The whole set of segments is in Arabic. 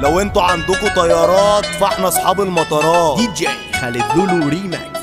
لو انتوا عندكوا طيارات فاحنا اصحاب المطارات. دي جي خالد لولو ريماكس.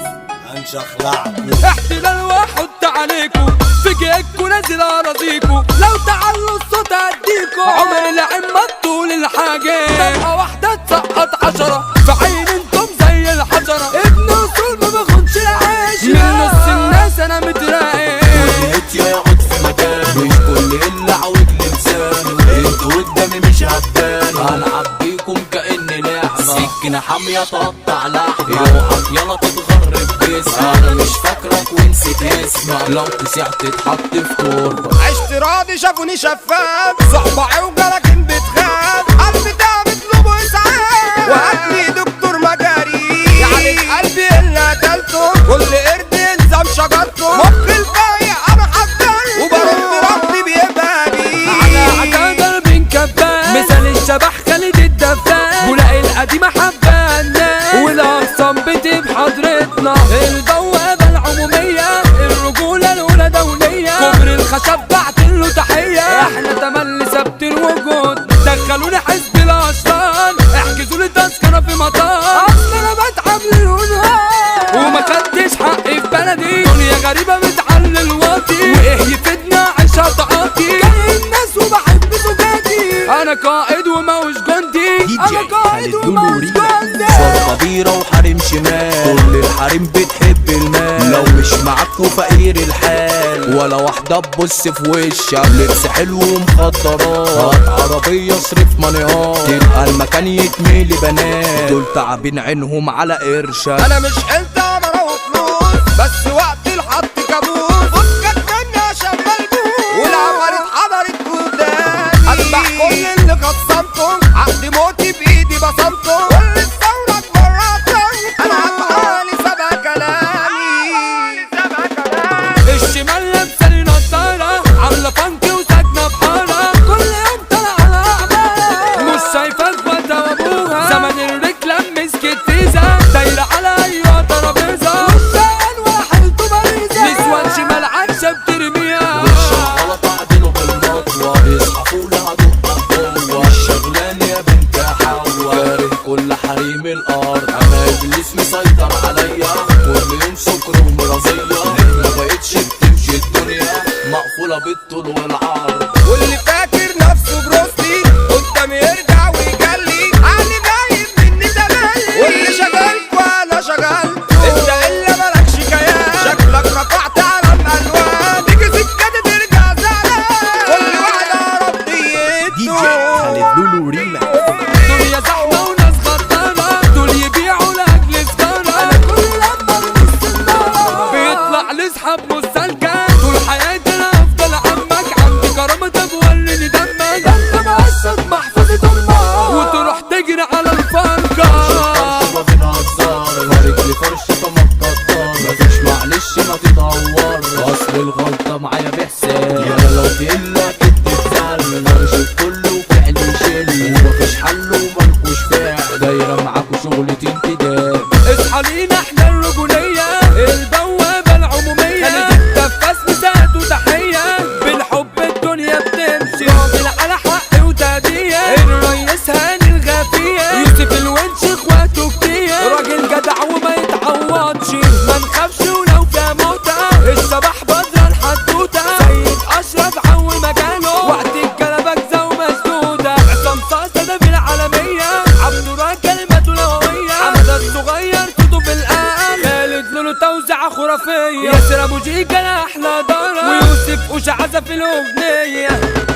هنشخلعكوا احتلال واحط عليكوا في جيكوا نازل اراضيكوا، لو تعلوا الصوت اديكوا عمر العمة طول الحاجة طبقة واحدة تسقط 10 في عين انتم زي الحجرة، ابن اصول ما باخدش العيش من نص الناس انا متراقب. كل يا يقعد في مكان مش كل اللي عاوج لسانه، انتوا قدامي مش هتبان هلعب بيكم كأني لعبة سكينة حامية تقطع لحمة روحك يلا تتغرب باسمك، انا مش فاكرك ونسيت اسمك لو تسيح تتحط في تربة. عشت راضي شافوني شفاف صحبة عوجة لكن بتخاف، قلبي ده بطلبه اسعاف وهاتني دكتور مجاري يعني قلبي اللي قتلته كل قرد يلزم شجرته، مخ البايع انا حضرته وبرد ربي بيباني على عجادة بين كبان مثال الشبح خالد الدفان، بولاقي القديمة حبانا والاقسام بتب حضرتنا، البوابة العمومية الرجولة الأولى دولية، كبر الخشب بعتله تحية احنا تملي ثبت الوجود، دخلوني حزب الأشرار احجزوا لي تذكرة في مطار، اصل انا بتعب للهنهار وما خدتش حقي في بلدي، دنيا غريبة بتعلل واطي وايه يفيدنا عيشها تعاطي، جاي الناس وبحب زوجاتي انا قائد وماوش جندي، انا قائد وماوش جندي. صار كبيرة وحريم شمال كل الحريم بتحب المال، لو مش معاك وفقير الحال ولا واحدة تبص في وشك، لبس حلو ومخدرات هات عربية اصرف مانيهات تبقى المكان يتملي بنات، دول تعبين عينهم على قرشك. انا مش حلت عمرة وفلوس بس وقت الحط كابوس، فكك مني عشان ملبوس والعمارة اتحضرت قدامي، اذبح كل اللي خصمتم عقد موتي بايدي بصمتم، كل الثورة مراتهم انا هفعالي سبع كلامي. الشمال لابسة نضارة عاملة فانكي وساكنة بحارة، كل يوم طالعة على أعمال مش شايفة اخواتها وابوها، زمن الرجلة مسكت تيزة دايرة على أيوة ترابيزة، مش شايل ولا حيلته باريزة، نسوان شمال عايشة بترميها والشغالة تعدله بالمطوة يصحى فولها دقة بقوة، الشغلان يا بنت حوا كاره كل حريم الأرض، أنا إبليس مسيطر عليا كل يوم سكر ومرضية، ما بقتش بتمشي الدنيا مقفولة بالطول والعرض، واللي فاكر نفسه بروسلي قدام يرجع ويجلي علي باين مني تملي، واللي شغالك وانا شغلته انت الا مالكش كيان، شكلك رفعت علم الوان تيجي سكتي ترجع زعلان، كل واحد رب دي جي ديته. خالد لولو ريماكس. دنيا زحمة وناس غدارة دول يبيعوا لأجل سجارة، أنا كل لما ببص النار بيطلع لي صحاب مستلكة، طول حياتي أنا أفضل عمك عندي كرامة بولي دمك، أنت مقصد محفظة أمك وتروح تجري على الفرقة. فرشة بين هزار رجلي فرشة ما تقطر مفيش معلش ما تدور، أصل الغلطة معايا بحساب يا لو تقلك تتزعل مرشد كله فعل يشيل ومفيش حل وملكوش فعل دايرة معاكوا شغلتي انتداب. اصحى لينا احنا الرجولية البوابة العمومية، خالد الدفاس مساعته تحية بالحب الدنيا بتمشي، راجل على حق وتهدية الريس هاني الغافية، يوسف الونش اخواته كتير راجل جدع وما يتعوضش، ما نخافش ولو فيها موتة الشبح بدر الحدوتة، سيد اشرف عوي مكانه وقت الجلبكزة ومسدودة، عصام صاصة ده في العالمية عبد الله كلماته نووية، حمد الصغير صوته في القلب، خالد لولو توزيعة خرافية، ياسر ابو جيكا احلى دارة ويوسف وشعزة في الاغنية.